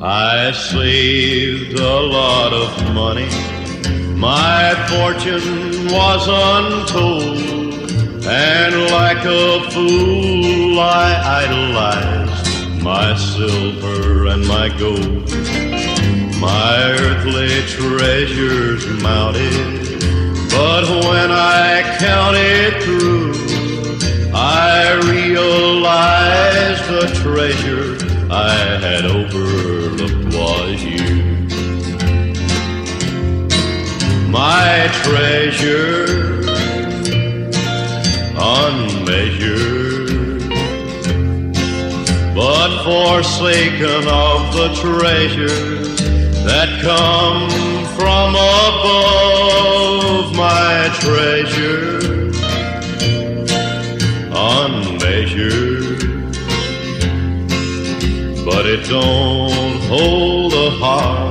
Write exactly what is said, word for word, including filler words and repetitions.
I saved a lot of money. My fortune was untold, and like a fool I idolized my silver and my gold. My earthly treasures mounted, but when I counted through, I realized the treasure I had overlooked was you. My treasure, unmeasured, but forsaken of the treasures that come from above. My treasure, unmeasured, but it don't hold a heart